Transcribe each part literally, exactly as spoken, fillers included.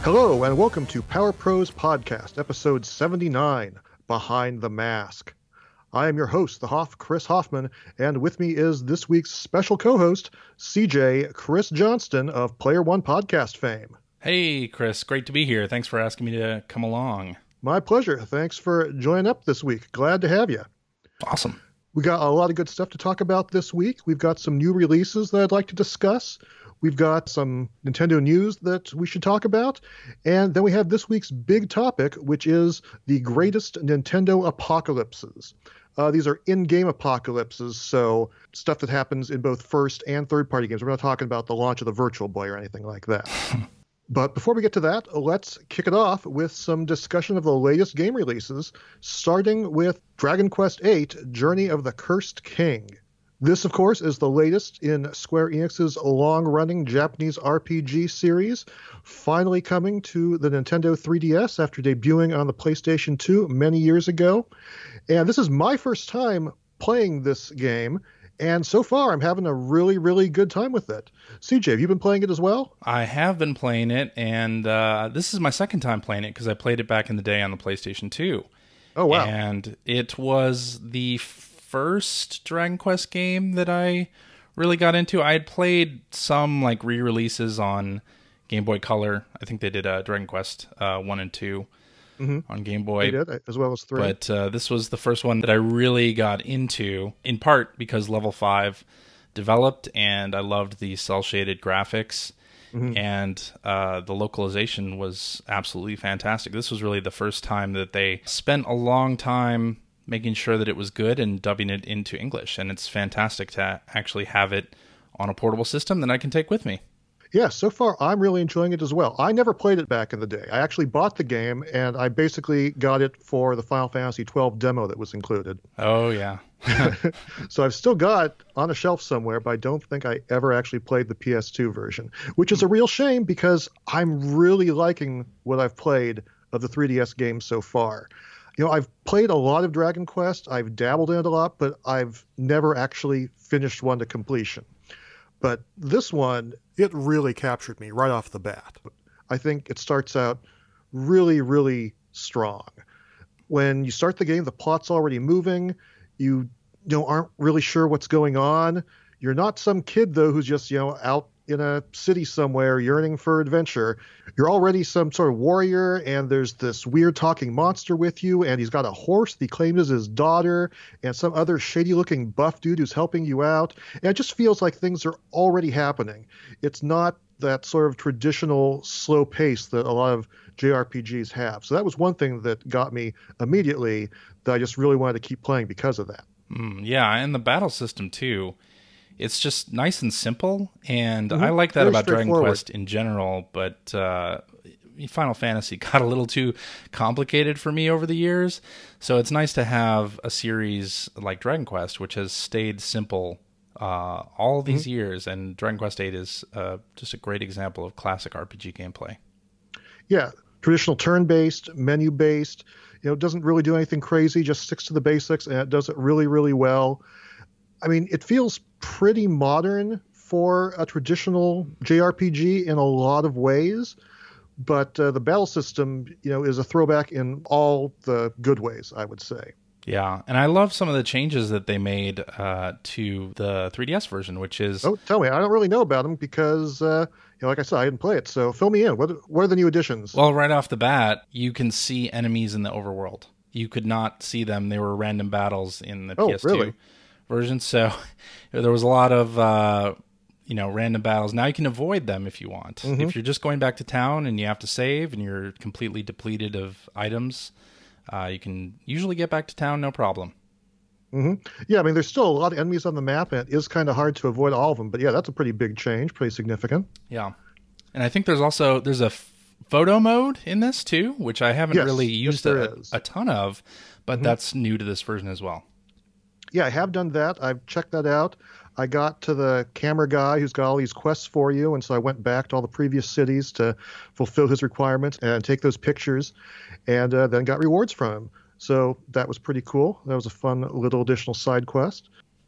Hello, and welcome to Power Pros Podcast, episode seventy-nine, Behind the Mask. I am your host, the Hoff, Chris Hoffman, and with me is this week's special co-host, C J Chris Johnston of Player One Podcast fame. Hey, Chris. Great to be here. Thanks for asking me to come along. My pleasure. Thanks for joining up this week. Glad to have you. Awesome. We got a lot of good stuff to talk about this week. We've got some new releases that I'd like to discuss. We've got some Nintendo news that we should talk about. And then we have this week's big topic, which is the greatest Nintendo apocalypses. Uh, these are in-game apocalypses, so stuff that happens in both first and third-party games. We're not talking about the launch of the Virtual Boy or anything like that. But before we get to that, let's kick it off with some discussion of the latest game releases, starting with Dragon Quest eight, Journey of the Cursed King. This, of course, is the latest in Square Enix's long-running Japanese R P G series, finally coming to the Nintendo three D S after debuting on the PlayStation two many years ago. And this is my first time playing this game, and so far I'm having a really, really good time with it. C J, have you been playing it as well? I have been playing it, and uh, this is my second time playing it because I played it back in the day on the PlayStation two. Oh, wow. And it was the first Dragon Quest game that I really got into. I had played some like re-releases on Game Boy Color. I think they did uh, Dragon Quest uh, one and two mm-hmm. on Game Boy. They did, as well as three. But uh, this was the first one that I really got into, in part because Level five developed, and I loved the cel-shaded graphics, mm-hmm. and uh, the localization was absolutely fantastic. This was really the first time that they spent a long time making sure that it was good and dubbing it into English. And it's fantastic to actually have it on a portable system that I can take with me. Yeah, so far I'm really enjoying it as well. I never played it back in the day. I actually bought the game, and I basically got it for the Final Fantasy twelve demo that was included. Oh, yeah. So I've still got on a shelf somewhere, but I don't think I ever actually played the P S two version, which is a real shame because I'm really liking what I've played of the three D S games so far. You know, I've played a lot of Dragon Quest, I've dabbled in it a lot, but I've never actually finished one to completion. But this one, it really captured me right off the bat. I think it starts out really, really strong. When you start the game, the plot's already moving. You, you know, aren't really sure what's going on. You're not some kid, though, who's just, you know, out in a city somewhere yearning for adventure. You're already some sort of warrior, and there's this weird talking monster with you, and he's got a horse that he claims is his daughter, and some other shady looking buff dude who's helping you out. And it just feels like things are already happening. It's not that sort of traditional slow pace that a lot of J R P Gs have. So that was one thing that got me immediately, that I just really wanted to keep playing because of that. Mm, yeah, and the battle system too. It's just nice and simple, and mm-hmm. I like that Very about Dragon Quest in general, but uh, Final Fantasy got a little too complicated for me over the years, so it's nice to have a series like Dragon Quest, which has stayed simple uh, all these mm-hmm. years, and Dragon Quest eight is uh, just a great example of classic R P G gameplay. Yeah, traditional turn-based, menu-based, you know, it doesn't really do anything crazy, just sticks to the basics, and it does it really, really well. I mean, it feels pretty modern for a traditional J R P G in a lot of ways, but uh, the battle system, you know, is a throwback in all the good ways, I would say. Yeah, and I love some of the changes that they made uh, to the three D S version, which is... Oh, tell me. I don't really know about them because, uh, you know, like I said, I didn't play it. So fill me in. What, what are the new additions? Well, right off the bat, you can see enemies in the overworld. You could not see them. They were random battles in the oh, P S two. Really? Version, so there was a lot of uh, you know random battles. Now you can avoid them if you want. Mm-hmm. If you're just going back to town and you have to save and you're completely depleted of items, uh, you can usually get back to town no problem. Mm-hmm. Yeah, I mean, there's still a lot of enemies on the map, and it is kind of hard to avoid all of them. But yeah, that's a pretty big change, pretty significant. Yeah, and I think there's also there's a f- photo mode in this too, which I haven't yes, really used yes, a, a ton of, but mm-hmm. that's new to this version as well. Yeah, I have done that. I've checked that out. I got to the camera guy who's got all these quests for you, and so I went back to all the previous cities to fulfill his requirements and take those pictures, and uh, then got rewards from him. So that was pretty cool. That was a fun little additional side quest.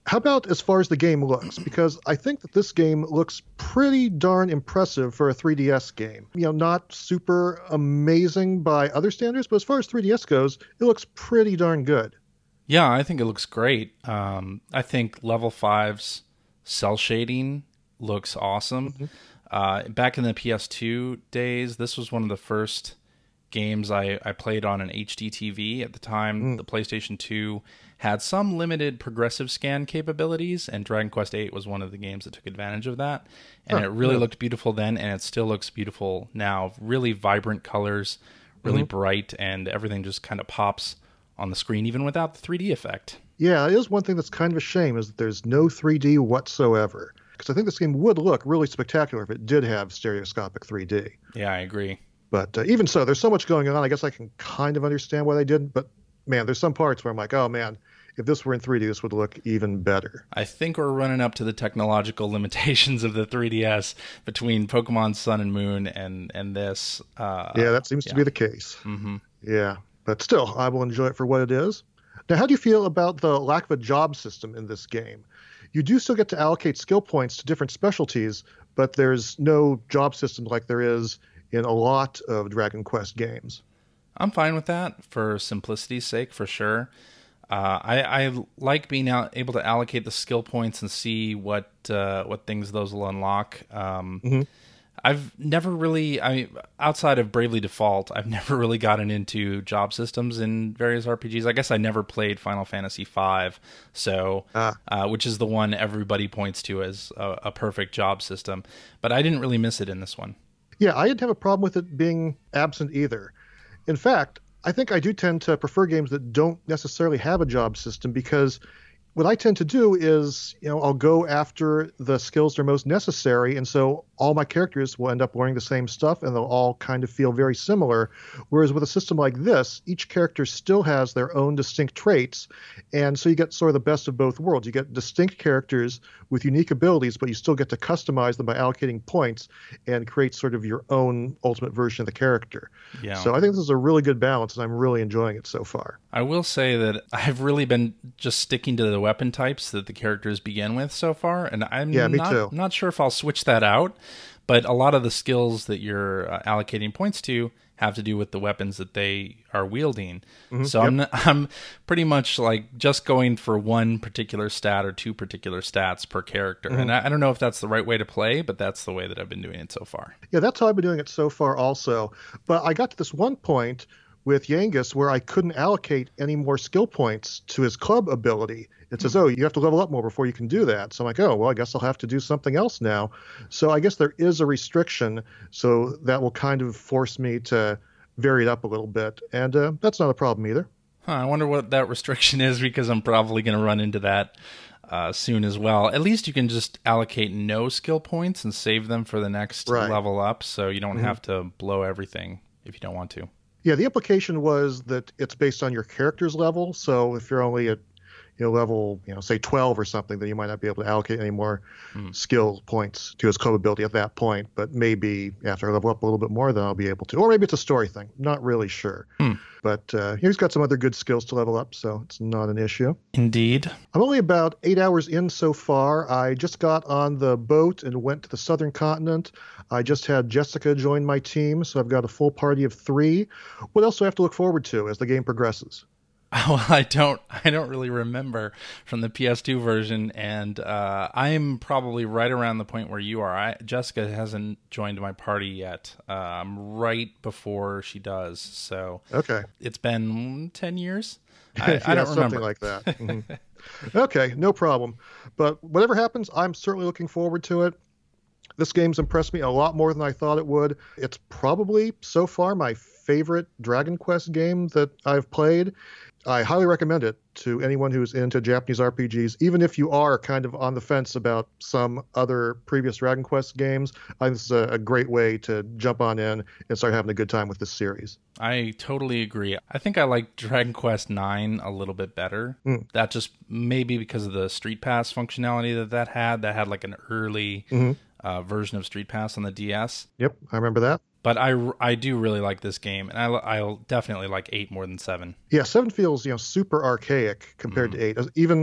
How about as far as the game looks? Because I think that this game looks pretty darn impressive for a three D S game. You know, not super amazing by other standards, but as far as three D S goes, it looks pretty darn good. Yeah, I think it looks great. Um, I think Level five's cell shading looks awesome. Mm-hmm. Uh, back in the P S two days, this was one of the first games I, I played on an H D T V. At the time, mm. the PlayStation two had some limited progressive scan capabilities, and Dragon Quest eight was one of the games that took advantage of that. And huh, it really yeah. looked beautiful then, and it still looks beautiful now. Really vibrant colors, really mm-hmm. bright, and everything just kind of pops on the screen, even without the three D effect. Yeah, it is one thing that's kind of a shame, is that there's no three D whatsoever. Because I think this game would look really spectacular if it did have stereoscopic three D. Yeah, I agree. But uh, even so, there's so much going on, I guess I can kind of understand why they didn't. But, man, there's some parts where I'm like, oh, man, if this were in three D, this would look even better. I think we're running up to the technological limitations of the three D S between Pokemon Sun and Moon and, and this. Uh, yeah, that seems yeah. to be the case. Mm-hmm. Yeah, but still, I will enjoy it for what it is. Now, how do you feel about the lack of a job system in this game? You do still get to allocate skill points to different specialties, but there's no job system like there is in a lot of Dragon Quest games. I'm fine with that for simplicity's sake, for sure. Uh, I, I like being out, able to allocate the skill points and see what uh, what things those will unlock. Um, mm-hmm. I've never really, I outside of Bravely Default, I've never really gotten into job systems in various R P Gs. I guess I never played Final Fantasy five, so ah. uh, which is the one everybody points to as a, a perfect job system. But I didn't really miss it in this one. Yeah, I didn't have a problem with it being absent either. In fact, I think I do tend to prefer games that don't necessarily have a job system, because what I tend to do is, you know, I'll go after the skills that are most necessary, and so all my characters will end up learning the same stuff, and they'll all kind of feel very similar. Whereas with a system like this, each character still has their own distinct traits, and so you get sort of the best of both worlds. You get distinct characters with unique abilities, but you still get to customize them by allocating points and create sort of your own ultimate version of the character. Yeah. So I think this is a really good balance, and I'm really enjoying it so far. I will say that I've really been just sticking to the weapon types that the characters begin with so far, and I'm yeah, me not, too. not sure if I'll switch that out, but a lot of the skills that you're uh, allocating points to have to do with the weapons that they are wielding. Mm-hmm. So yep. I'm I'm pretty much like just going for one particular stat or two particular stats per character. Mm-hmm. And I, I don't know if that's the right way to play, but that's the way that I've been doing it so far. Yeah, that's how I've been doing it so far also. But I got to this one point with Yangus where I couldn't allocate any more skill points to his club ability. It says, oh, you have to level up more before you can do that. So I'm like, oh, well, I guess I'll have to do something else now. So I guess there is a restriction. So that will kind of force me to vary it up a little bit. And uh, that's not a problem either. Huh, I wonder what that restriction is, because I'm probably going to run into that uh, soon as well. At least you can just allocate no skill points and save them for the next right. level up. So you don't mm-hmm. have to blow everything if you don't want to. Yeah, the implication was that it's based on your character's level. So if you're only at you know, level, you know, say twelve or something, then you might not be able to allocate any more mm. skill points to his club ability at that point. But maybe after I level up a little bit more, then I'll be able to. Or maybe it's a story thing. Not really sure. Mm. But uh, he's got some other good skills to level up, so it's not an issue. Indeed. I'm only about eight hours in so far. I just got on the boat and went to the southern continent. I just had Jessica join my team, so I've got a full party of three. What else do I have to look forward to as the game progresses? Well, I don't I don't really remember from the P S two version, and uh, I'm probably right around the point where you are. I, Jessica hasn't joined my party yet. Uh, I'm right before she does, so okay. It's been ten years? I, yeah, I don't remember. Something like that. Mm-hmm. Okay, no problem. But whatever happens, I'm certainly looking forward to it. This game's impressed me a lot more than I thought it would. It's probably, so far, my favorite Dragon Quest game that I've played. I highly recommend it to anyone who's into Japanese R P Gs, even if you are kind of on the fence about some other previous Dragon Quest games. I think this is a, a great way to jump on in and start having a good time with this series. I totally agree. I think I like Dragon Quest nine a little bit better. Mm. That just maybe because of the Street Pass functionality that that had. That had like an early mm-hmm. uh, version of Street Pass on the D S. Yep, I remember that. But I, I do really like this game, and I, I'll definitely like eight more than seven. Yeah, seven feels you know super archaic compared mm. to eight. Even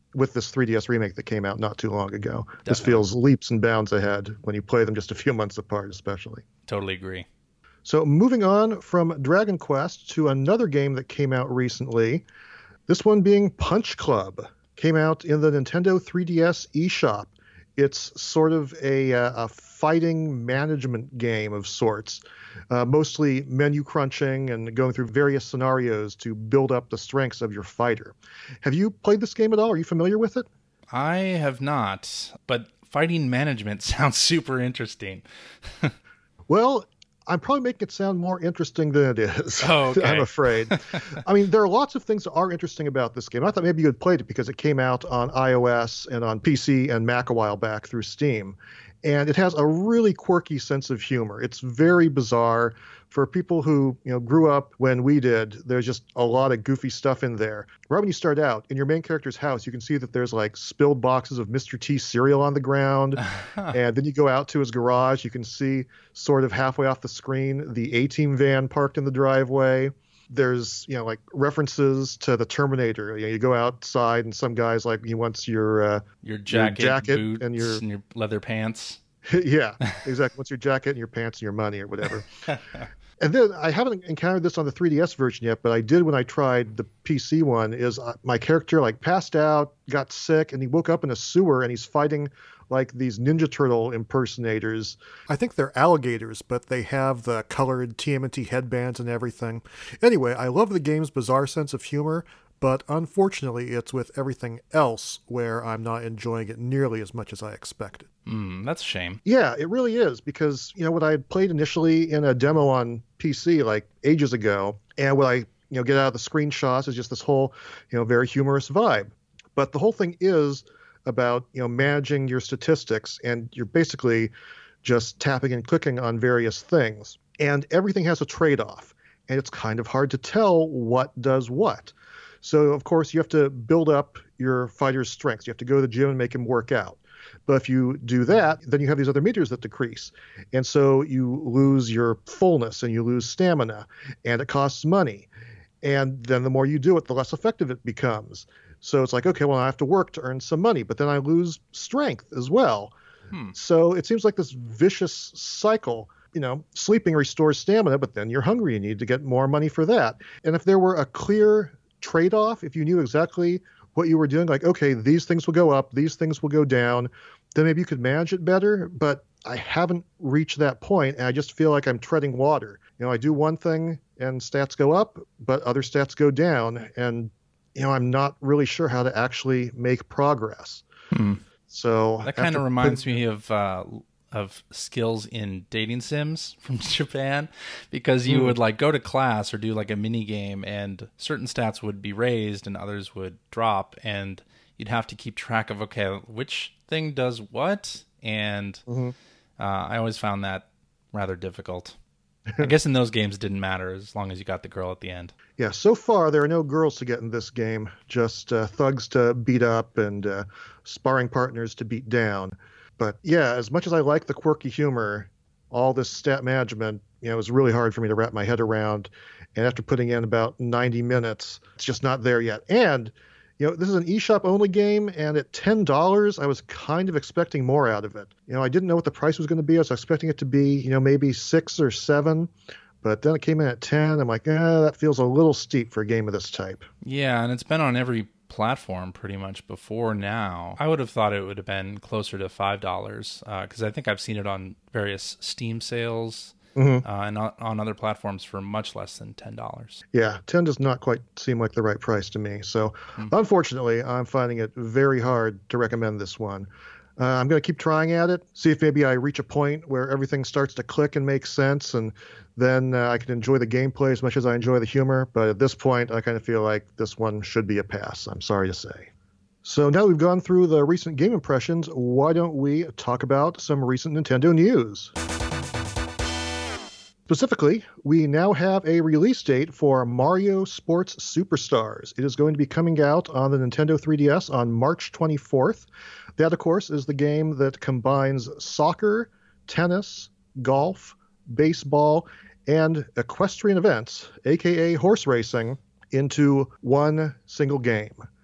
with this three D S remake that came out not too long ago. Definitely. This feels leaps and bounds ahead when you play them just a few months apart, especially. Totally agree. So moving on from Dragon Quest to another game that came out recently, this one being Punch Club. Came out in the Nintendo three D S eShop. It's sort of a, uh, a fighting management game of sorts, uh, mostly menu crunching and going through various scenarios to build up the strengths of your fighter. Have you played this game at all? Are you familiar with it? I have not, but fighting management sounds super interesting. Well, I'm probably making it sound more interesting than it is. Oh, okay. I'm afraid. I mean, there are lots of things that are interesting about this game. I thought maybe you had played it because it came out on iOS and on P C and Mac a while back through Steam. And it has a really quirky sense of humor. It's very bizarre. For people who, you know, grew up when we did, there's just a lot of goofy stuff in there. Right when you start out, in your main character's house, you can see that there's like spilled boxes of Mister T cereal on the ground. And then you go out to his garage, you can see sort of halfway off the screen the A-Team van parked in the driveway. There's, you know, like references to the Terminator. You know, you go outside and some guy's like, he wants your uh, your jacket, your jacket boots, and your, and your leather pants. Yeah, exactly. What's your jacket and your pants and your money or whatever. And then I haven't encountered this on the three D S version yet, but I did when I tried the P C one. Is uh, my character like passed out, got sick, and he woke up in a sewer and he's fighting like these Ninja Turtle impersonators. I think they're alligators, but they have the colored T M N T headbands and everything. Anyway, I love the game's bizarre sense of humor, but unfortunately it's with everything else where I'm not enjoying it nearly as much as I expected. Mm, that's a shame. Yeah, it really is, because, you know, what I had played initially in a demo on P C like ages ago, and what I, you know, get out of the screenshots is just this whole, you know, very humorous vibe. But the whole thing is about, you know, managing your statistics, and you're basically just tapping and clicking on various things. And everything has a trade-off, and it's kind of hard to tell what does what. So, of course, you have to build up your fighter's strengths. You have to go to the gym and make him work out. But if you do that, then you have these other meters that decrease. And so you lose your fullness and you lose stamina, and it costs money. And then the more you do it, the less effective it becomes. So it's like, okay, well, I have to work to earn some money, but then I lose strength as well. Hmm. So it seems like this vicious cycle. You know, sleeping restores stamina, but then you're hungry and you need to get more money for that. And if there were a clear trade-off, if you knew exactly what you were doing, like, okay, these things will go up, these things will go down, then maybe you could manage it better. But I haven't reached that point, and I just feel like I'm treading water. You know, I do one thing and stats go up, but other stats go down, and, you know, I'm not really sure how to actually make progress. Hmm. So that kind of reminds put... me of uh, of skills in dating sims from Japan, because you mm. would like go to class or do like a mini game, and certain stats would be raised and others would drop, and you'd have to keep track of, okay, which thing does what, and mm-hmm. uh, I always found that rather difficult. I guess in those games it didn't matter as long as you got the girl at the end. Yeah, so far there are no girls to get in this game, just uh, thugs to beat up and uh, sparring partners to beat down. But yeah, as much as I like the quirky humor, all this stat management, you know, it was really hard for me to wrap my head around. And after putting in about ninety minutes, it's just not there yet. And, you know, this is an eShop only game, and at ten dollars, I was kind of expecting more out of it. You know, I didn't know what the price was going to be. I was expecting it to be, you know, maybe six or seven. But then it came in at ten. I'm like, eh, that feels a little steep for a game of this type. Yeah, and it's been on every platform pretty much before now. I would have thought it would have been closer to five dollars, because uh, I think I've seen it on various Steam sales mm-hmm. uh, and on, on other platforms for much less than ten dollars. Yeah, ten does not quite seem like the right price to me. So mm-hmm. unfortunately, I'm finding it very hard to recommend this one. Uh, I'm going to keep trying at it, see if maybe I reach a point where everything starts to click and make sense, and then uh, I can enjoy the gameplay as much as I enjoy the humor. But at this point, I kind of feel like this one should be a pass, I'm sorry to say. So now we've gone through the recent game impressions, why don't we talk about some recent Nintendo news? Specifically, we now have a release date for Mario Sports Superstars. It is going to be coming out on the Nintendo three D S on March twenty-fourth. That, of course, is the game that combines soccer, tennis, golf, baseball, and equestrian events, aka horse racing, into one single game.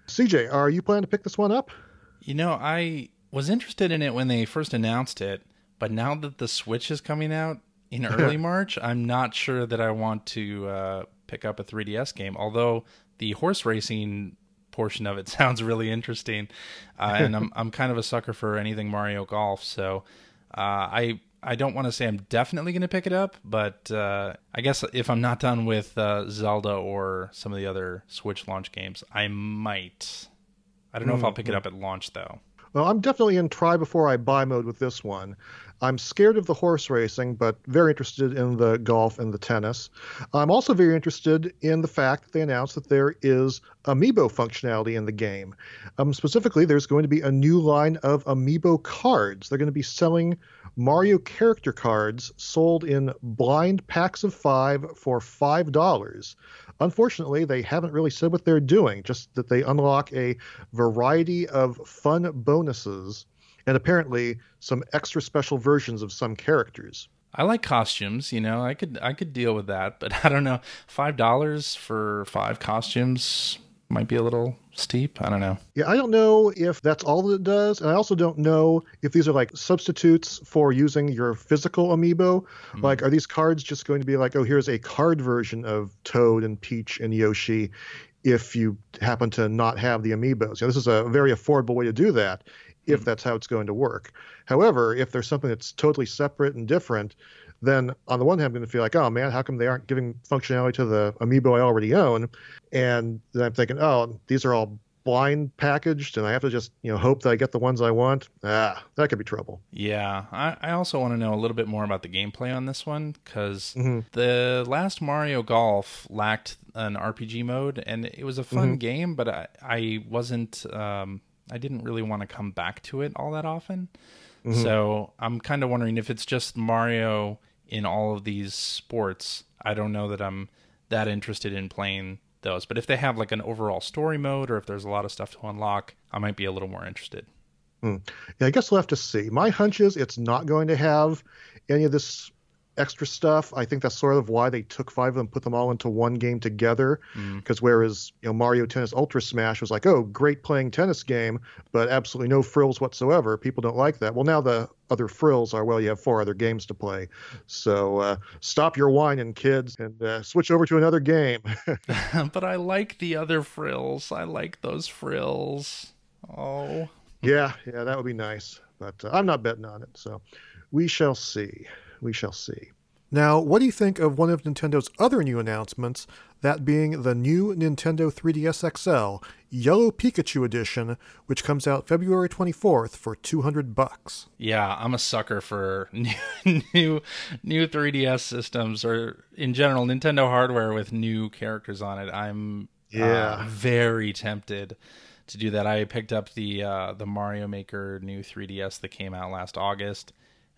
C J, are you planning to pick this one up? You know, I was interested in it when they first announced it, but now that the Switch is coming out in early March, I'm not sure that I want to uh, pick up a three D S game, although the horse racing portion of it sounds really interesting, uh, and I'm I'm kind of a sucker for anything Mario Golf, so uh, I I don't want to say I'm definitely going to pick it up, but uh, I guess if I'm not done with uh, Zelda or some of the other Switch launch games, I might. I don't know mm-hmm. if I'll pick it up at launch, though. Well, I'm definitely in try before I buy mode with this one. I'm scared of the horse racing, but very interested in the golf and the tennis. I'm also very interested in the fact that they announced that there is amiibo functionality in the game. Um, specifically, there's going to be a new line of amiibo cards. They're going to be selling Mario character cards sold in blind packs of five for five dollars. Unfortunately, they haven't really said what they're doing, just that they unlock a variety of fun bonuses and apparently some extra special versions of some characters. I like costumes, you know, I could I could deal with that, but I don't know, five dollars for five costumes might be a little steep. I don't know. Yeah, I don't know if that's all that it does, and I also don't know if these are like substitutes for using your physical amiibo. Mm-hmm. Like, are these cards just going to be like, oh, here's a card version of Toad and Peach and Yoshi if you happen to not have the amiibos? You know, this is a very affordable way to do that if that's how it's going to work. However, if there's something that's totally separate and different, then on the one hand, I'm going to feel like, oh man, how come they aren't giving functionality to the amiibo I already own? And then I'm thinking, oh, these are all blind packaged and I have to just, you know, hope that I get the ones I want. Ah, that could be trouble. Yeah. I, I also want to know a little bit more about the gameplay on this one, because mm-hmm. the last Mario Golf lacked an R P G mode, and it was a fun mm-hmm. game, but I, I wasn't, um, I didn't really want to come back to it all that often. Mm-hmm. So I'm kind of wondering if it's just Mario in all of these sports. I don't know that I'm that interested in playing those. But if they have like an overall story mode, or if there's a lot of stuff to unlock, I might be a little more interested. Mm. Yeah, I guess we'll have to see. My hunch is it's not going to have any of this extra stuff. I think that's sort of why they took five of them, put them all into one game together. Because mm. whereas, you know, Mario Tennis Ultra Smash was like, oh, great playing tennis game, but absolutely no frills whatsoever. People don't like that. Well, now the other frills are, well, you have four other games to play. So uh, stop your whining, kids, and uh, switch over to another game. But I like the other frills. I like those frills. Oh. Yeah, yeah, that would be nice. But uh, I'm not betting on it. So we shall see. We shall see. Now, what do you think of one of Nintendo's other new announcements, that being the new Nintendo three D S X L Yellow Pikachu Edition, which comes out February twenty-fourth for two hundred bucks? Yeah, I'm a sucker for new new, new three D S systems, or in general Nintendo hardware with new characters on it. I'm yeah. uh, very tempted to do that. I picked up the uh, the Mario Maker new three D S that came out last August.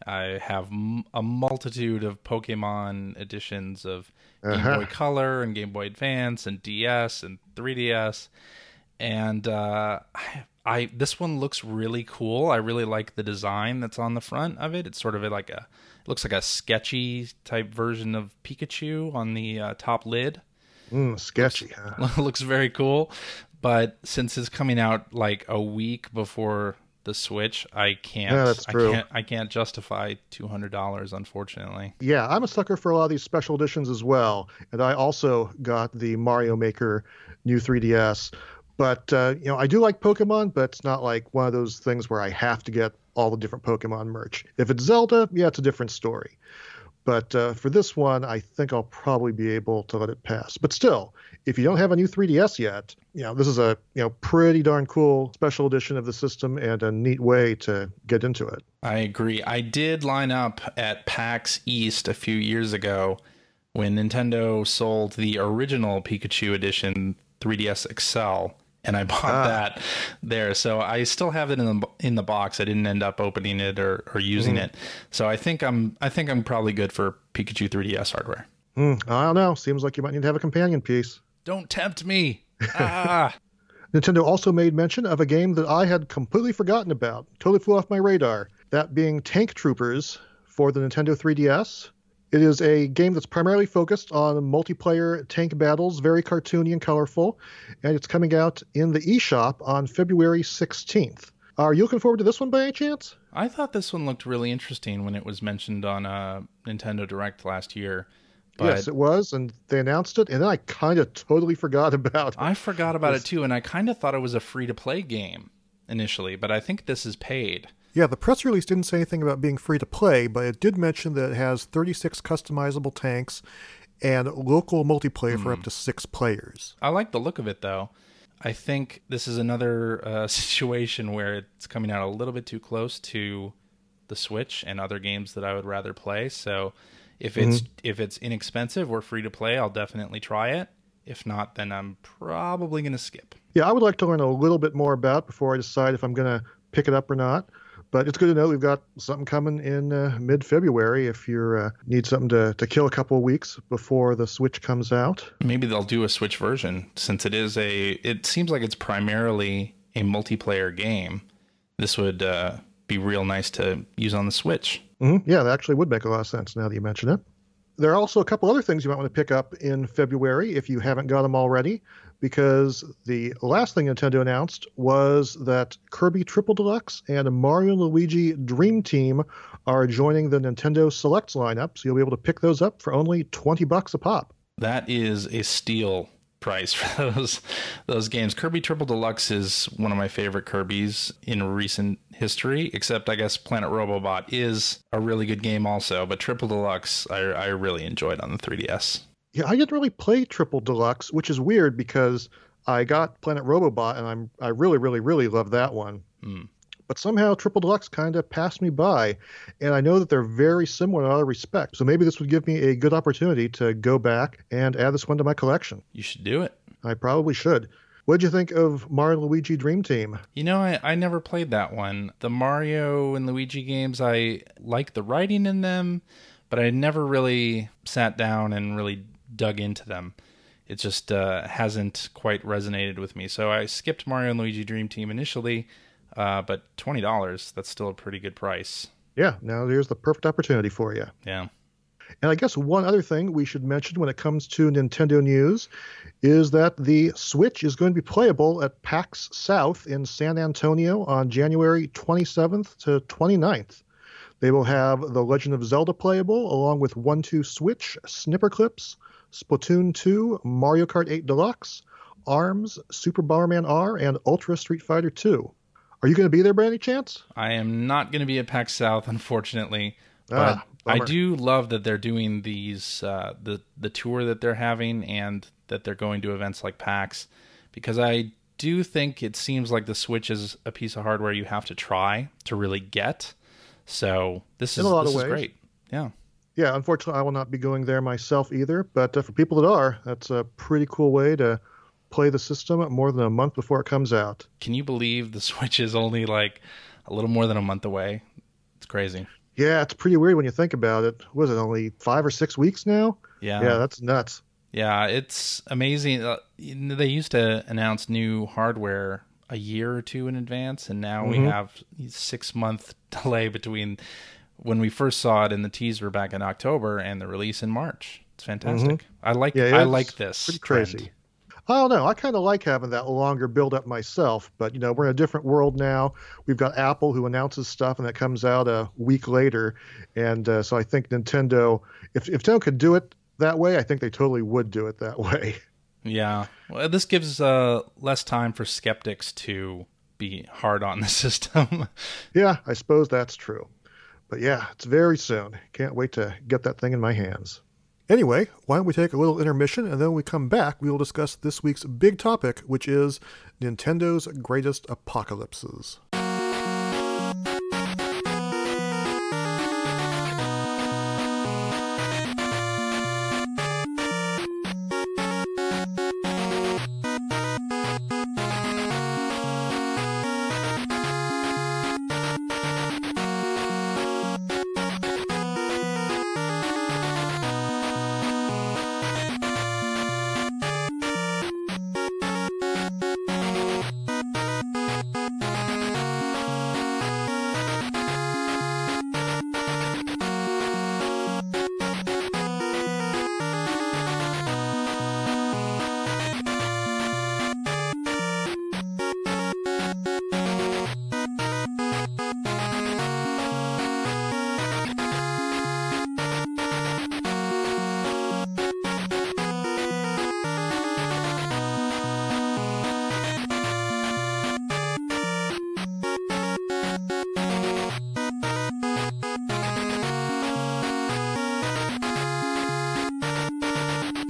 I have m- a multitude of Pokemon editions of Game uh-huh. Boy Color and Game Boy Advance and D S and three D S, and uh, I, I this one looks really cool. I really like the design that's on the front of it. It's sort of like a it looks like a sketchy type version of Pikachu on the uh, top lid. Mm, sketchy, looks, huh? Looks very cool, but since it's coming out like a week before the Switch, I can't. Yeah, that's true. I can't. I can't justify two hundred dollars, unfortunately. Yeah, I'm a sucker for a lot of these special editions as well, and I also got the Mario Maker new three D S. But uh, you know, I do like Pokemon, but it's not like one of those things where I have to get all the different Pokemon merch. If it's Zelda, yeah, it's a different story. But uh, for this one, I think I'll probably be able to let it pass. But still, if you don't have a new three D S yet, you know, this is a you know pretty darn cool special edition of the system and a neat way to get into it. I agree. I did line up at PAX East a few years ago when Nintendo sold the original Pikachu edition three D S X L. And I bought ah. that there, so I still have it in the in the box. I didn't end up opening it or, or using mm. it, so I think I'm I think I'm probably good for Pikachu three D S hardware. Mm, I don't know. Seems like you might need to have a companion piece. Don't tempt me. Ah. Nintendo also made mention of a game that I had completely forgotten about. Totally flew off my radar. That being Tank Troopers for the Nintendo three D S. It is a game that's primarily focused on multiplayer tank battles, very cartoony and colorful, and it's coming out in the eShop on February sixteenth. Are you looking forward to this one by any chance? I thought this one looked really interesting when it was mentioned on uh, Nintendo Direct last year. But yes, it was, and they announced it, and then I kind of totally forgot about it. I forgot about it too, and I kind of thought it was a free-to-play game initially, but I think this is paid. Yeah, the press release didn't say anything about being free to play, but it did mention that it has thirty-six customizable tanks and local multiplayer mm. for up to six players. I like the look of it, though. I think this is another uh, situation where it's coming out a little bit too close to the Switch and other games that I would rather play. So if it's mm-hmm. if it's inexpensive or free to play, I'll definitely try it. If not, then I'm probably going to skip. Yeah, I would like to learn a little bit more about it before I decide if I'm going to pick it up or not. But it's good to know we've got something coming in uh, mid-February if you uh, need something to, to kill a couple of weeks before the Switch comes out. Maybe they'll do a Switch version since it is a. It seems like it's primarily a multiplayer game. This would uh, be real nice to use on the Switch. Mm-hmm. Yeah, that actually would make a lot of sense now that you mention it. There are also a couple other things you might want to pick up in February if you haven't got them already, because the last thing Nintendo announced was that Kirby Triple Deluxe and Mario and Luigi Dream Team are joining the Nintendo Selects lineup, so you'll be able to pick those up for only twenty bucks a pop. That is a steal price for those those games. Kirby Triple Deluxe is one of my favorite Kirbys in recent history, except I guess Planet Robobot is a really good game also, but Triple Deluxe I, I really enjoyed on the three D S. Yeah, I didn't really play Triple Deluxe, which is weird because I got Planet Robobot and I'm I really, really, really love that one. Mm. But somehow Triple Deluxe kind of passed me by, and I know that they're very similar in other respects. So maybe this would give me a good opportunity to go back and add this one to my collection. You should do it. I probably should. What did you think of Mario and Luigi Dream Team? You know, I, I never played that one. The Mario and Luigi games, I like the writing in them, but I never really sat down and really dug into them. It just uh, hasn't quite resonated with me. So I skipped Mario and Luigi Dream Team initially, uh, but twenty dollars, that's still a pretty good price. Yeah, now there's the perfect opportunity for you. Yeah. And I guess one other thing we should mention when it comes to Nintendo news is that the Switch is going to be playable at PAX South in San Antonio on January twenty-seventh to twenty-ninth. They will have The Legend of Zelda playable along with one two Switch, Snipper Clips, Splatoon two, Mario Kart eight Deluxe, ARMS, Super Bomberman R, and Ultra Street Fighter two. Are you going to be there by any chance? I am not going to be at PAX South, unfortunately. But ah, I do love that they're doing these, uh, the, the tour that they're having and that they're going to events like PAX, because I do think it seems like the Switch is a piece of hardware you have to try to really get. So this is, In a lot this of is ways. great. Yeah. Yeah, unfortunately, I will not be going there myself either. But uh, for people that are, that's a pretty cool way to play the system more than a month before it comes out. Can you believe the Switch is only like a little more than a month away? It's crazy. Yeah, it's pretty weird when you think about it. Was it only five or six weeks now? Yeah. Yeah, that's nuts. Yeah, it's amazing. Uh, they used to announce new hardware a year or two in advance, and now Mm-hmm. we have a six-month delay between when we first saw it in the teaser back in October and the release in March. It's fantastic. Mm-hmm. I like Yeah, I it's like this. Pretty trend. crazy. I don't know. I kind of like having that longer build up myself, but you know, we're in a different world now. We've got Apple who announces stuff and that comes out a week later. And uh, so I think Nintendo, if, if Nintendo could do it that way, I think they totally would do it that way. Yeah. Well, this gives uh, less time for skeptics to be hard on the system. Yeah, I suppose that's true. But yeah, it's very soon. Can't wait to get that thing in my hands. Anyway, why don't we take a little intermission, and then when we come back, we will discuss this week's big topic, which is Nintendo's greatest apocalypses.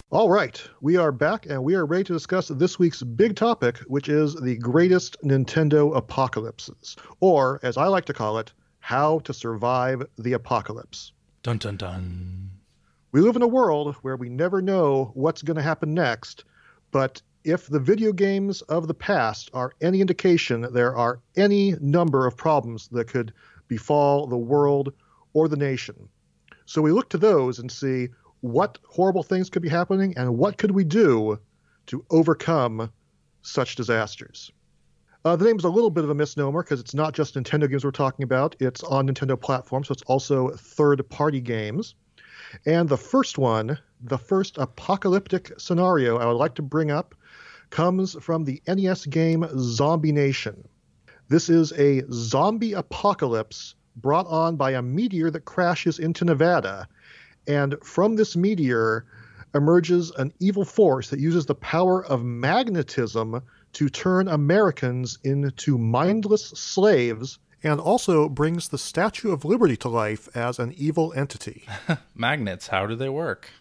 All right, we are back and we are ready to discuss this week's big topic, which is the greatest Nintendo apocalypses, or as I like to call it, how to survive the apocalypse. Dun dun dun. We live in a world where we never know what's going to happen next, but if the video games of the past are any indication, there are any number of problems that could befall the world or the nation. So we look to those and see what horrible things could be happening and what could we do to overcome such disasters. Uh, the name is a little bit of a misnomer because it's not just Nintendo games we're talking about. It's on Nintendo platforms, so it's also third-party games. And the first one, the first apocalyptic scenario I would like to bring up comes from the N E S game Zombie Nation. This is a zombie apocalypse brought on by a meteor that crashes into Nevada. And from this meteor emerges an evil force that uses the power of magnetism to turn Americans into mindless slaves. And also brings the Statue of Liberty to life as an evil entity. Magnets, how do they work?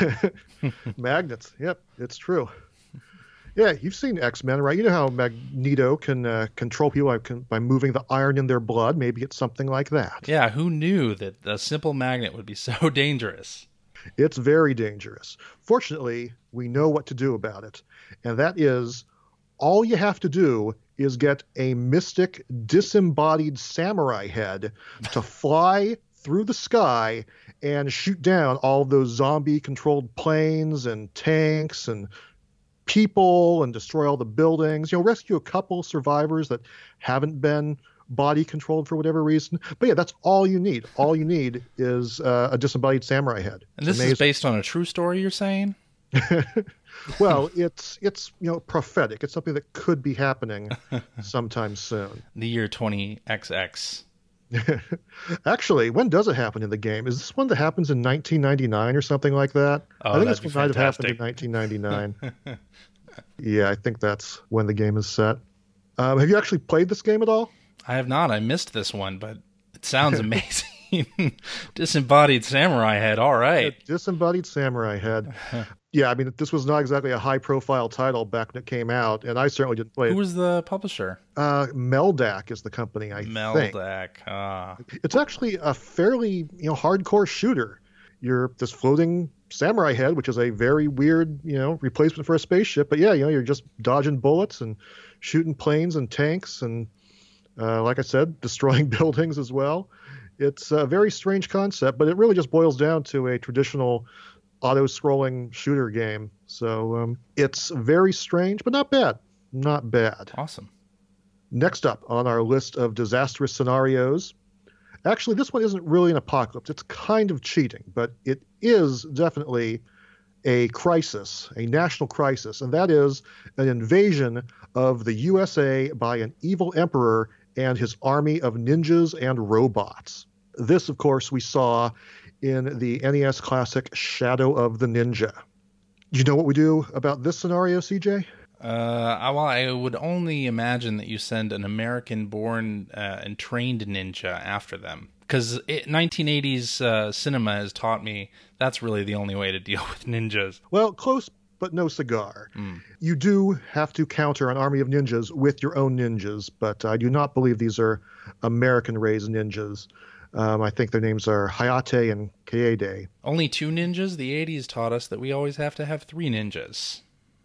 Magnets, yep, it's true. Yeah, you've seen X-Men, right? You know how Magneto can uh, control people by, can, by moving the iron in their blood. Maybe it's something like that. Yeah, who knew that a simple magnet would be so dangerous? It's very dangerous. Fortunately, we know what to do about it. And that is, all you have to do is get a mystic, disembodied samurai head to fly through the sky and shoot down all those zombie-controlled planes and tanks and people and destroy all the buildings. You know, rescue a couple survivors that haven't been body controlled for whatever reason. But yeah, that's all you need. All you need is uh, a disembodied samurai head. And this is based on a true story, you're saying? Well, it's it's you know prophetic. It's something that could be happening sometime soon. The year twenty X X. Actually, when does it happen in the game? Is this one that happens in nineteen ninety-nine or something like that? Oh, I think that'd this be one might have happened in fantastic. nineteen ninety-nine. Yeah, I think that's when the game is set. Um, have you actually played this game at all? I have not. I missed this one, but it sounds amazing. Disembodied samurai head. All right. A disembodied samurai head. Yeah, I mean, this was not exactly a high-profile title back when it came out, and I certainly didn't play Who it. was the publisher? Uh, Meldak is the company, I think. Meldak. Ah. It's actually a fairly, you know, hardcore shooter. You're this floating samurai head, which is a very weird, you know, replacement for a spaceship. But yeah, you know, you're just dodging bullets and shooting planes and tanks and, uh, like I said, destroying buildings as well. It's a very strange concept, but it really just boils down to a traditional auto-scrolling shooter game. So um, it's very strange, but not bad. Not bad. Awesome. Next up on our list of disastrous scenarios, actually, this one isn't really an apocalypse. It's kind of cheating, but it is definitely a crisis, a national crisis, and that is an invasion of the U S A by an evil emperor and his army of ninjas and robots. This, of course, we saw in the N E S classic Shadow of the Ninja. Do you know what we do about this scenario, C J? Uh, well, I would only imagine that you send an American-born uh, and trained ninja after them. Because nineteen eighties uh, cinema has taught me that's really the only way to deal with ninjas. Well, close but no cigar. Mm. You do have to counter an army of ninjas with your own ninjas, but I do not believe these are American-raised ninjas. Um, I think their names are Hayate and Kaede. Only two ninjas? The eighties taught us that we always have to have three ninjas.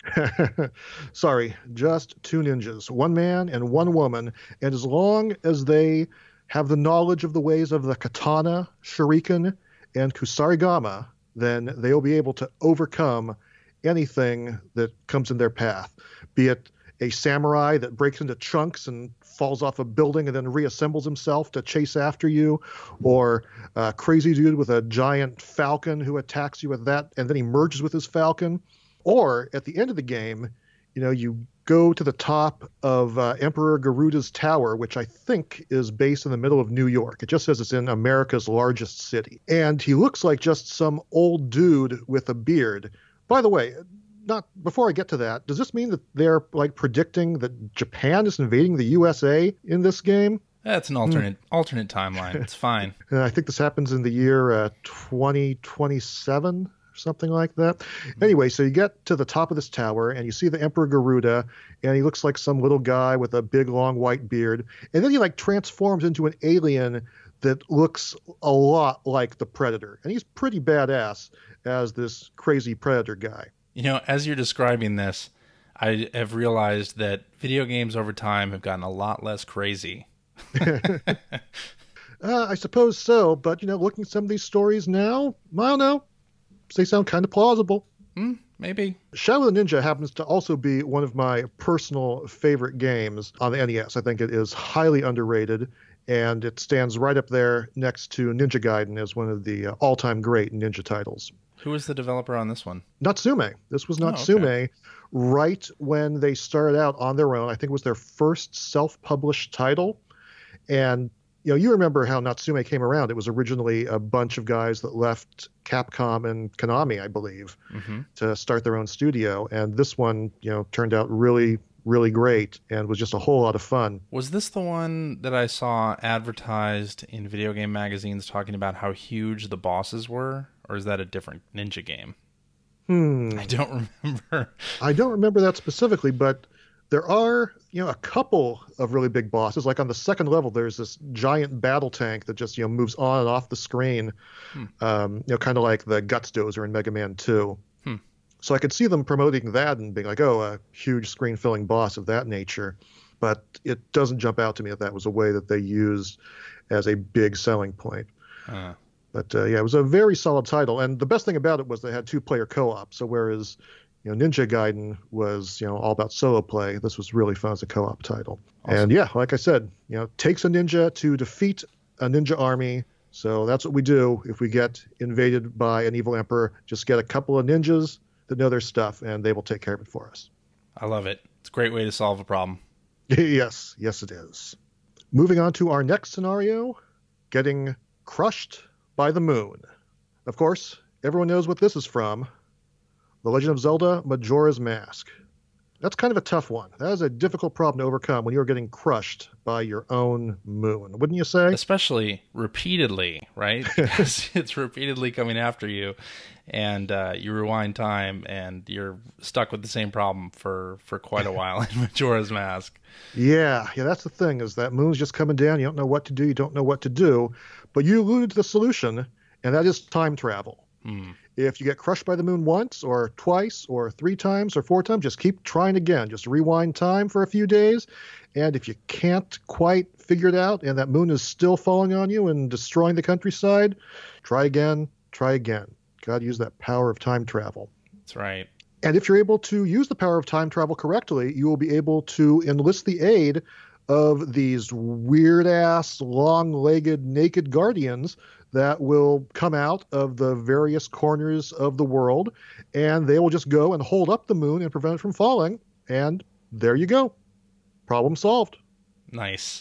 Sorry, just two ninjas, one man and one woman. And as long as they have the knowledge of the ways of the katana, shuriken, and kusarigama, then they'll be able to overcome anything that comes in their path, be it a samurai that breaks into chunks and falls off a building and then reassembles himself to chase after you, or a crazy dude with a giant falcon who attacks you with that and then he merges with his falcon. Or at the end of the game, you know, you go to the top of uh, Emperor Garuda's tower, which I think is based in the middle of New York. It just says it's in America's largest city. And he looks like just some old dude with a beard. By the way, not before I get to that, does this mean that they're like predicting that Japan is invading the U S A in this game? That's an alternate mm. alternate timeline. It's fine. Uh, I think this happens in the year uh, twenty twenty-seven. something like that. Mm-hmm. Anyway, so you get to the top of this tower and you see the Emperor Garuda, and he looks like some little guy with a big long white beard, and then he like transforms into an alien that looks a lot like the Predator, and he's pretty badass as this crazy Predator guy. You know, as you're describing this, I have realized that video games over time have gotten a lot less crazy. uh, I suppose so, but, you know, looking at some of these stories now, I don't know, they sound kind of plausible. Mm, maybe. Shadow of the Ninja happens to also be one of my personal favorite games on the N E S. I think it is highly underrated, and it stands right up there next to Ninja Gaiden as one of the uh, all-time great ninja titles. Who was the developer on this one? Natsume. This was Natsume. Oh, okay. Right when they started out on their own. I think it was their first self-published title. And, you know, you remember how Natsume came around. It was originally a bunch of guys that left Capcom and Konami, I believe, mm-hmm. to start their own studio. And this one, you know, turned out really, really great and was just a whole lot of fun. Was this the one that I saw advertised in video game magazines talking about how huge the bosses were? Or is that a different ninja game? Hmm. I don't remember. I don't remember that specifically, but there are, you know, a couple of really big bosses. Like on the second level, there's this giant battle tank that just, you know, moves on and off the screen. Hmm. Um, you know, kind of like the Guts Dozer in Mega Man two. Hmm. So I could see them promoting that and being like, oh, a huge screen-filling boss of that nature. But it doesn't jump out to me that that was a way that they used as a big selling point. Uh. But, uh, yeah, it was a very solid title. And the best thing about it was they had two-player co-op. So whereas, you know, Ninja Gaiden was, you know, all about solo play, this was really fun as a co-op title. Awesome. And, yeah, like I said, you know, takes a ninja to defeat a ninja army. So that's what we do if we get invaded by an evil emperor. Just get a couple of ninjas that know their stuff, and they will take care of it for us. I love it. It's a great way to solve a problem. Yes, yes, it is. Moving on to our next scenario, getting crushed by the moon. Of course, everyone knows what this is from. The Legend of Zelda Majora's Mask. That's kind of a tough one. That is a difficult problem to overcome when you're getting crushed by your own moon, wouldn't you say? Especially repeatedly, right? Because it's repeatedly coming after you, and uh, you rewind time, and you're stuck with the same problem for, for quite a while in Majora's Mask. Yeah, yeah, that's the thing, is that moon's just coming down. You don't know what to do. You don't know what to do. But you alluded to the solution, and that is time travel. Hmm. If you get crushed by the moon once or twice or three times or four times, just keep trying again. Just rewind time for a few days. And if you can't quite figure it out and that moon is still falling on you and destroying the countryside, try again, try again. Got to use that power of time travel. That's right. And if you're able to use the power of time travel correctly, you will be able to enlist the aid of these weird-ass, long-legged, naked guardians that will come out of the various corners of the world, and they will just go and hold up the moon and prevent it from falling, and there you go. Problem solved. Nice.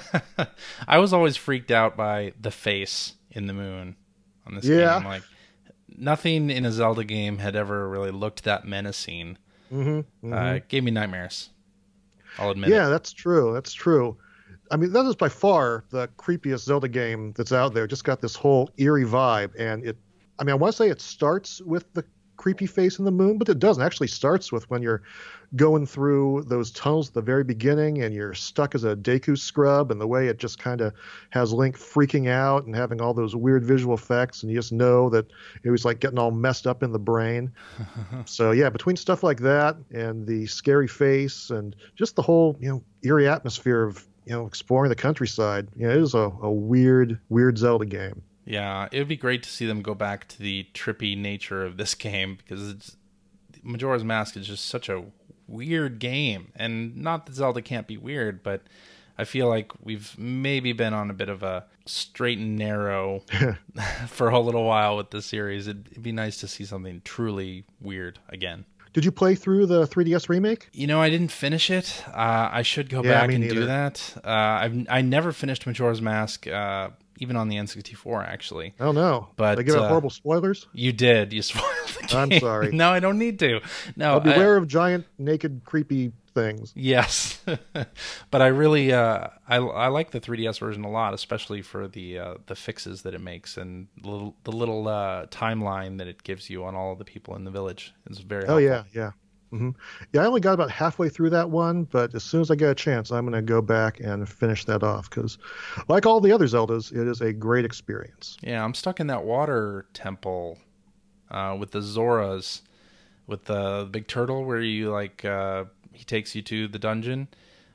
I was always freaked out by the face in the moon on this yeah. game. Like, nothing in a Zelda game had ever really looked that menacing. Mm-hmm, mm-hmm. Uh, it gave me nightmares. I'll admit yeah, it. that's true. That's true. I mean, that is by far the creepiest Zelda game that's out there. Just got this whole eerie vibe. And it, I mean, I want to say it starts with the creepy face in the moon, but it doesn't. It actually starts with when you're going through those tunnels at the very beginning and you're stuck as a Deku scrub, and the way it just kind of has Link freaking out and having all those weird visual effects, and you just know that it was like getting all messed up in the brain. So yeah, between stuff like that and the scary face and just the whole, you know, eerie atmosphere of, you know, exploring the countryside, you know, it is a, a weird, weird Zelda game. Yeah, it would be great to see them go back to the trippy nature of this game, because it's, Majora's Mask is just such a weird game. And not that Zelda can't be weird, but I feel like we've maybe been on a bit of a straight and narrow for a little while with this series. It'd, it'd be nice to see something truly weird again. Did you play through the three D S remake? You know, I didn't finish it. Uh, I should go yeah, back and neither. do that. Uh, I've I never finished Majora's Mask, uh, even on the N sixty-four, actually. Oh, no. But, Did I give out uh, horrible spoilers? You did. You spoiled the game. I'm sorry. No, I don't need to. No, I'll beware I, of giant, naked, creepy things. Yes, but I really uh, I I like the three D S version a lot, especially for the uh, the fixes that it makes and the little, the little uh, timeline that it gives you on all of the people in the village. It's very helpful. Oh yeah, yeah. Mm-hmm. Yeah, I only got about halfway through that one, but as soon as I get a chance, I'm going to go back and finish that off because, like all the other Zeldas, it is a great experience. Yeah, I'm stuck in that water temple uh, with the Zoras, with the big turtle where you like uh, he takes you to the dungeon.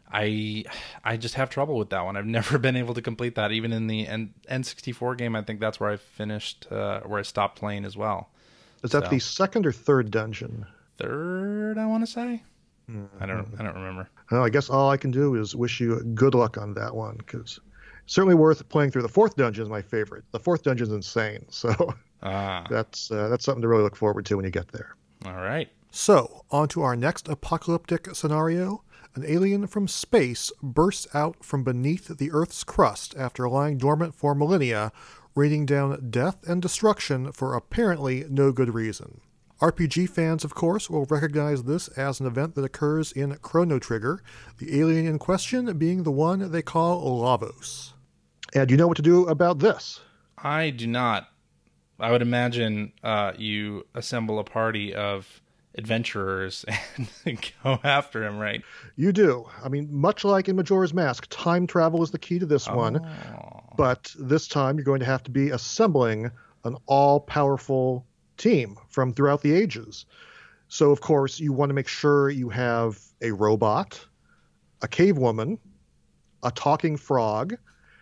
I I just have trouble with that one. I've never been able to complete that, even in the N- N64 game. I think that's where I finished, uh, where I stopped playing as well. Is that So. the second or third dungeon? Third, I want to say. Mm-hmm. I don't. I don't remember. Well, I guess all I can do is wish you good luck on that one because certainly worth playing through. The fourth dungeon is my favorite. The fourth dungeon is insane, so Ah, that's uh, that's something to really look forward to when you get there. all right. So, on to our next apocalyptic scenario. An alien from space bursts out from beneath the Earth's crust after lying dormant for millennia, raining down death and destruction for apparently no good reason. R P G fans, of course, will recognize this as an event that occurs in Chrono Trigger, the alien in question being the one they call Lavos. And you know what to do about this? I do not. I would imagine uh, you assemble a party of adventurers and go after him, right? You do. I mean, much like in Majora's Mask, time travel is the key to this Oh. one. But this time you're going to have to be assembling an all-powerful team from throughout the ages. So, of course, you want to make sure you have a robot, a cave woman, a talking frog,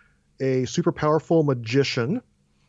a super powerful magician,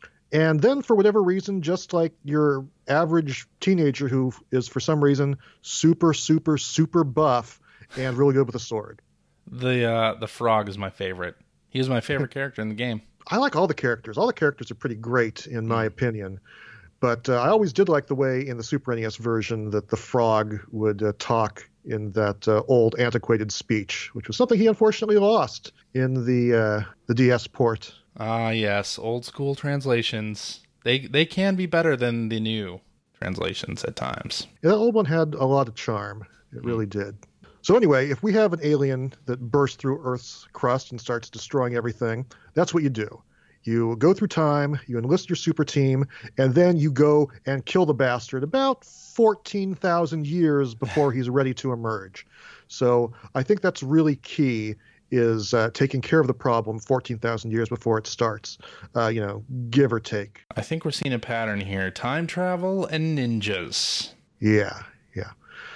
and then for whatever reason, just like your average teenager who is for some reason super, super, super buff and really good with a sword. The uh, the frog is my favorite. He is my favorite character in the game. I like all the characters. All the characters are pretty great, in my opinion. But uh, I always did like the way in the Super N E S version that the frog would uh, talk in that uh, old antiquated speech, which was something he unfortunately lost in the uh, the D S port. Ah, yes, old school translations. They they can be better than the new translations at times. Yeah, that old one had a lot of charm. It really did. So anyway, if we have an alien that bursts through Earth's crust and starts destroying everything, that's what you do. You go through time, you enlist your super team, and then you go and kill the bastard about fourteen thousand years before he's ready to emerge. So I think that's really key, is uh, taking care of the problem fourteen thousand years before it starts, uh, you know, give or take. I think we're seeing a pattern here. Time travel and ninjas. Yeah, yeah.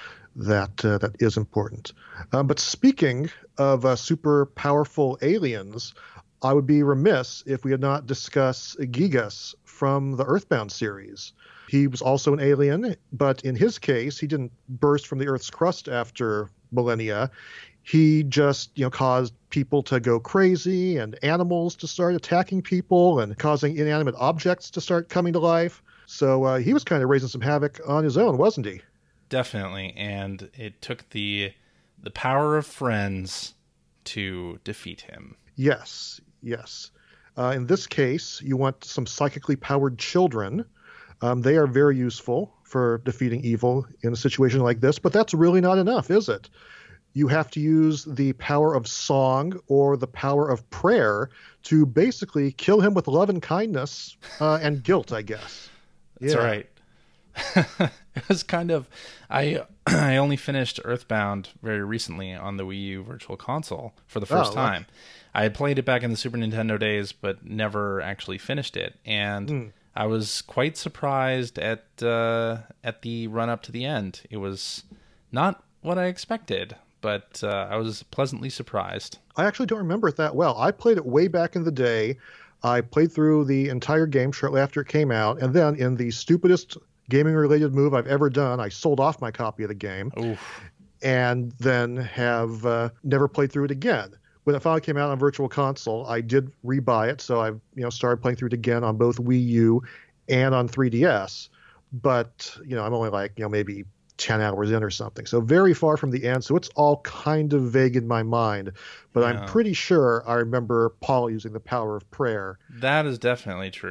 That uh, that is important. Um, but speaking of uh, super powerful aliens, I would be remiss if we had not discussed Gigas from the Earthbound series. He was also an alien, but in his case, he didn't burst from the Earth's crust after millennia. He just, you know, caused people to go crazy and animals to start attacking people and causing inanimate objects to start coming to life. So uh, he was kind of raising some havoc on his own, wasn't he? Definitely, and it took the the power of friends to defeat him. Yes, yes. Uh, in this case, you want some psychically powered children. Um, they are very useful for defeating evil in a situation like this, but that's really not enough, is it? You have to use the power of song or the power of prayer to basically kill him with love and kindness uh, and guilt, I guess. That's Yeah. right. It was kind of, I I only finished Earthbound very recently on the Wii U Virtual Console for the first Oh, time. wow. I had played it back in the Super Nintendo days, but never actually finished it, and Mm. I was quite surprised at uh, at the run up to the end. It was not what I expected, but uh, I was pleasantly surprised. I actually don't remember it that well. I played it way back in the day. I played through the entire game shortly after it came out, and then in the stupidest gaming-related move I've ever done, I sold off my copy of the game, Oof. and then have uh, never played through it again. When it finally came out on Virtual Console, I did rebuy it, so I you know started playing through it again on both Wii U and on three D S. But you know, I'm only like you know maybe ten hours in or something, so very far from the end. So it's all kind of vague in my mind. But Yeah. I'm pretty sure I remember Paul using the power of prayer. That is definitely true.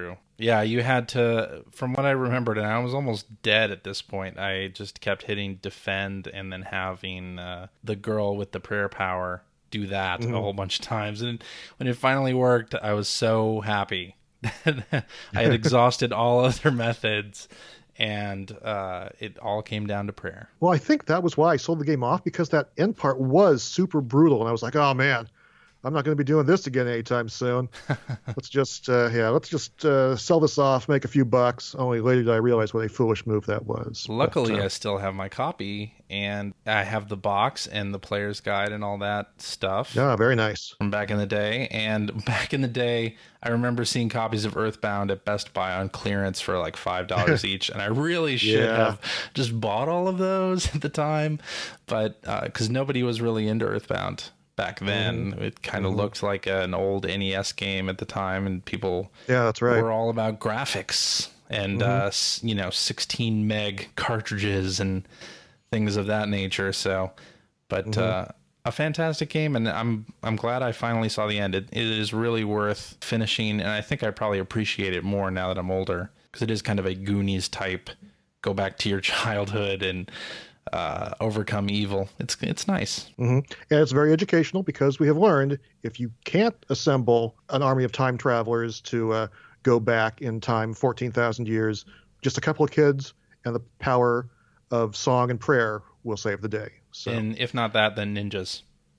Yeah, you had to, from what I remembered, and I was almost dead at this point, I just kept hitting defend and then having uh, the girl with the prayer power do that mm-hmm. a whole bunch of times. And when it finally worked, I was so happy. I had exhausted all other methods, and uh, it all came down to prayer. Well, I think that was why I sold the game off, because that end part was super brutal, and I was like, oh, man. I'm not going to be doing this again anytime soon. let's just, uh, yeah, let's just uh, sell this off, make a few bucks. Only later did I realize what a foolish move that was. Luckily, but, uh, I still have my copy, and I have the box and the player's guide and all that stuff. Yeah, very nice. From back in the day. And back in the day, I remember seeing copies of Earthbound at Best Buy on clearance for like five dollars each. And I really should yeah. have just bought all of those at the time. But because uh, nobody was really into Earthbound. Back then, mm-hmm. it kind of mm-hmm. looked like an old N E S game at the time, and people yeah, that's right. were all about graphics and mm-hmm. uh, you know, sixteen meg cartridges and things of that nature. So, but mm-hmm. uh, a fantastic game, and I'm I'm glad I finally saw the end. It, it is really worth finishing, and I think I probably appreciate it more now that I'm older, because it is kind of a Goonies type. Go back to your childhood and uh overcome evil. It's it's nice. Mm-hmm. And it's very educational, because we have learned if you can't assemble an army of time travelers to uh, go back in time fourteen thousand years, just a couple of kids and the power of song and prayer will save the day. So, and if not that, then ninjas.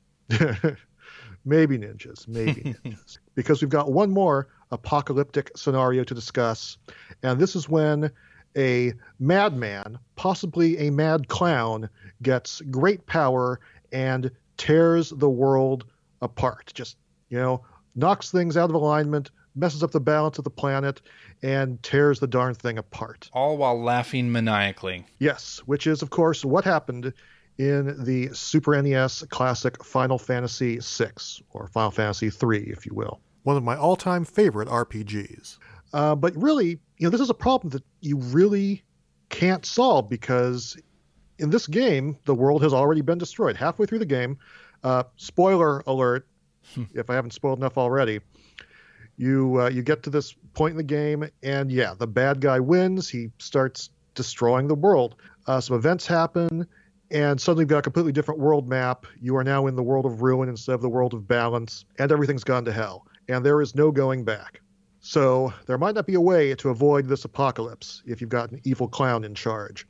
Maybe ninjas, maybe ninjas. Because we've got one more apocalyptic scenario to discuss, and this is when a madman, possibly a mad clown, gets great power and tears the world apart. Just, you know, knocks things out of alignment, messes up the balance of the planet, and tears the darn thing apart. All while laughing maniacally. Yes, which is, of course, what happened in the Super N E S classic Final Fantasy six, or Final Fantasy three, if you will. One of my all-time favorite R P Gs. Uh, but really, you know, this is a problem that you really can't solve, because in this game, the world has already been destroyed. Halfway through the game, uh, spoiler alert, if I haven't spoiled enough already, you uh, you get to this point in the game, and yeah, the bad guy wins. He starts destroying the world. Uh, some events happen, and suddenly you've got a completely different world map. You are now in the world of ruin instead of the world of balance, and everything's gone to hell, and there is no going back. So there might not be a way to avoid this apocalypse if you've got an evil clown in charge.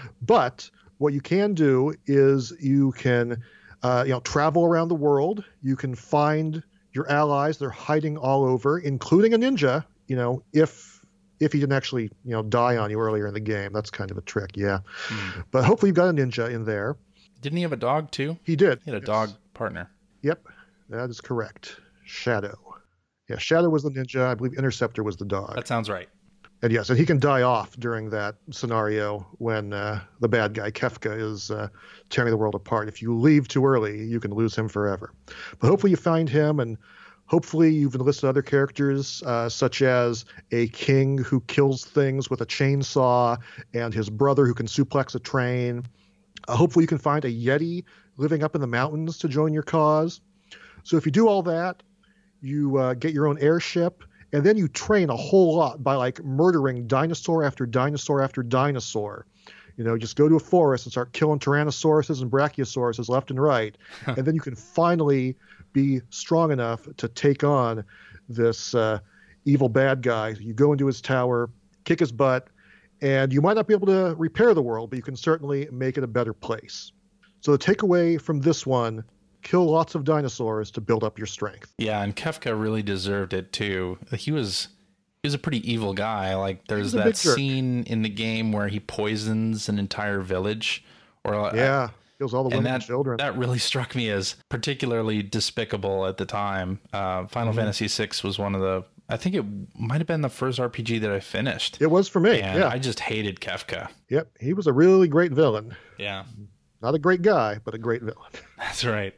But what you can do is you can uh, you know, travel around the world. You can find your allies. They're hiding all over, including a ninja, you know, if if he didn't actually, you know, die on you earlier in the game. That's kind of a trick, yeah. Mm. But hopefully you've got a ninja in there. Didn't he have a dog, too? He did. He had a yes. dog partner. Yep, that is correct. Shadow. Yeah, Shadow was the ninja. I believe Interceptor was the dog. That sounds right. And yes, and he can die off during that scenario when uh, the bad guy, Kefka, is uh, tearing the world apart. If you leave too early, you can lose him forever. But hopefully you find him, and hopefully you've enlisted other characters, uh, such as a king who kills things with a chainsaw, and his brother who can suplex a train. Uh, hopefully you can find a Yeti living up in the mountains to join your cause. So if you do all that, you uh, get your own airship, and then you train a whole lot by like murdering dinosaur after dinosaur after dinosaur. You know, just go to a forest and start killing Tyrannosauruses and Brachiosauruses left and right. And then you can finally be strong enough to take on this uh, evil bad guy. You go into his tower, kick his butt, and you might not be able to repair the world, but you can certainly make it a better place. So the takeaway from this one: kill lots of dinosaurs to build up your strength. Yeah, and Kefka really deserved it too. He was he was a pretty evil guy. Like there's that scene in the game where he poisons an entire village, or yeah, kills all the women and, that, and children. That really struck me as particularly despicable at the time. Uh, Final mm-hmm. Fantasy six was one of the. I think it might have been the first R P G that I finished. It was for me. And yeah, I just hated Kefka. Yep, he was a really great villain. Yeah. Not a great guy, but a great villain. That's right.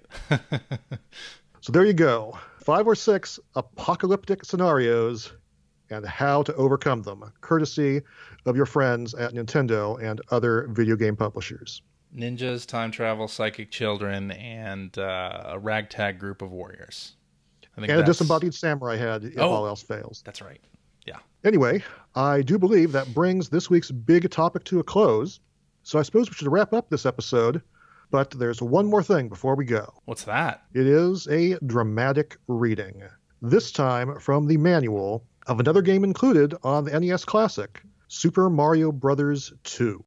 So there you go. Five or six apocalyptic scenarios and how to overcome them, courtesy of your friends at Nintendo and other video game publishers. Ninjas, time travel, psychic children, and uh, a ragtag group of warriors. I think and a disembodied samurai head if oh, all else fails. That's right. Yeah. Anyway, I do believe that brings this week's big topic to a close. So I suppose we should wrap up this episode. But there's one more thing before we go. What's that? It is a dramatic reading. This time from the manual of another game included on the N E S Classic, Super Mario Bros. two.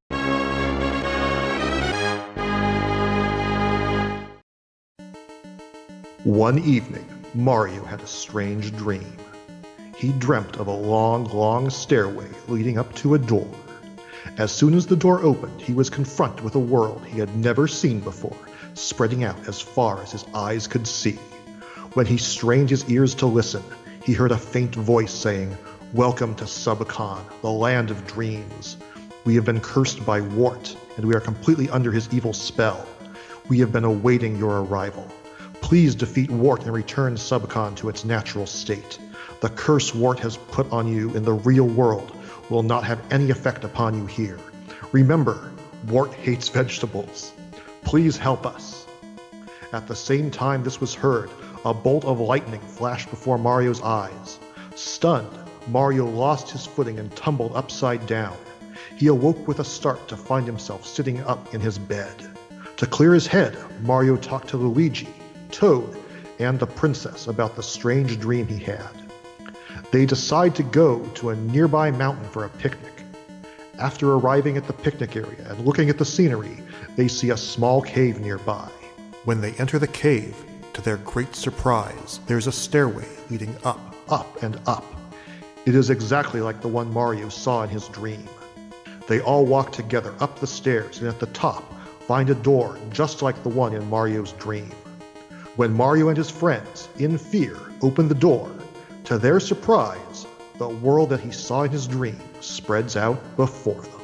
One evening, Mario had a strange dream. He dreamt of a long, long stairway leading up to a door. As soon as the door opened, he was confronted with a world he had never seen before, spreading out as far as his eyes could see. When he strained his ears to listen, he heard a faint voice saying, "Welcome to Subcon, the land of dreams. We have been cursed by Wart, and we are completely under his evil spell. We have been awaiting your arrival. Please defeat Wart and return Subcon to its natural state. The curse Wart has put on you in the real world will not have any effect upon you here. Remember, Wart hates vegetables. Please help us." At the same time this was heard, a bolt of lightning flashed before Mario's eyes. Stunned, Mario lost his footing and tumbled upside down. He awoke with a start to find himself sitting up in his bed. To clear his head, Mario talked to Luigi, Toad, and the princess about the strange dream he had. They decide to go to a nearby mountain for a picnic. After arriving at the picnic area and looking at the scenery, they see a small cave nearby. When they enter the cave, to their great surprise, there's a stairway leading up. Up and up. It is exactly like the one Mario saw in his dream. They all walk together up the stairs and at the top find a door just like the one in Mario's dream. When Mario and his friends, in fear, open the door, to their surprise, the world that he saw in his dream spreads out before them.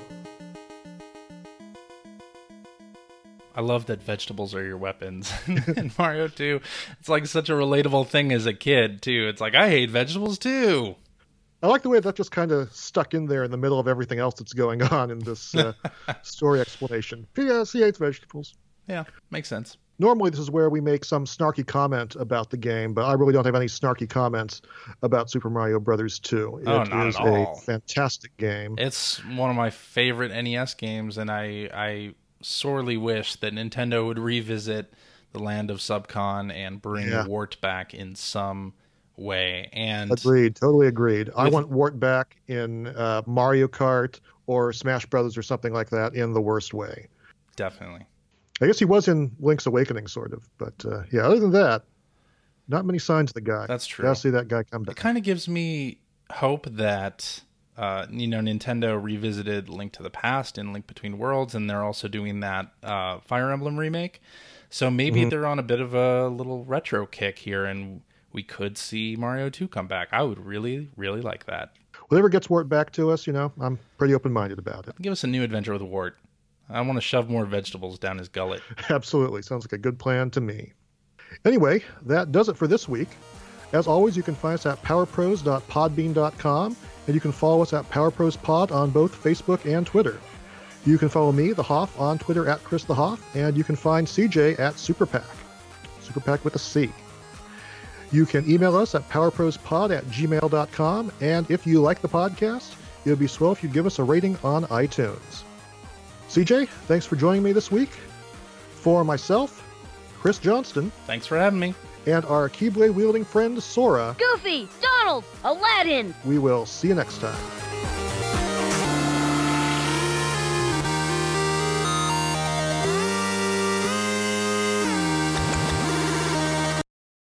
I love that vegetables are your weapons in Mario two. It's like such a relatable thing as a kid, too. It's like, I hate vegetables, too. I like the way that just kind of stuck in there in the middle of everything else that's going on in this uh, story explanation. P S he hates vegetables. Yeah, makes sense. Normally, this is where we make some snarky comment about the game, but I really don't have any snarky comments about Super Mario Bros. two. It oh, not is at all. a fantastic game. It's one of my favorite N E S games, and I, I sorely wish that Nintendo would revisit the land of Subcon and bring Yeah. Wart back in some way. And Agreed. Totally agreed. I want Wart back in uh, Mario Kart or Smash Brothers or something like that in the worst way. Definitely. I guess he was in Link's Awakening, sort of. But uh, yeah, other than that, not many signs of the guy. That's true. Gotta see that guy come It back. kind of gives me hope that, uh, you know, Nintendo revisited Link to the Past in Link Between Worlds, and they're also doing that uh, Fire Emblem remake. So maybe Mm-hmm. they're on a bit of a little retro kick here, and we could see Mario two come back. I would really, really like that. Whatever gets Wart back to us, you know, I'm pretty open-minded about it. Give us a new adventure with Wart. I want to shove more vegetables down his gullet. Absolutely. Sounds like a good plan to me. Anyway, that does it for this week. As always, you can find us at powerpros dot podbean dot com, and you can follow us at PowerProsPod on both Facebook and Twitter. You can follow me, The Hoff, on Twitter at Chris The Hoff, and you can find C J at Superpack. Superpack with a C. You can email us at powerprospod at gmail dot com, and if you like the podcast, it would be swell if you give us a rating on iTunes. C J, thanks for joining me this week. For myself, Chris Johnston, Thanks for having me. and our Keyblade-wielding friend, Sora, Goofy, Donald, Aladdin. we will see you next time.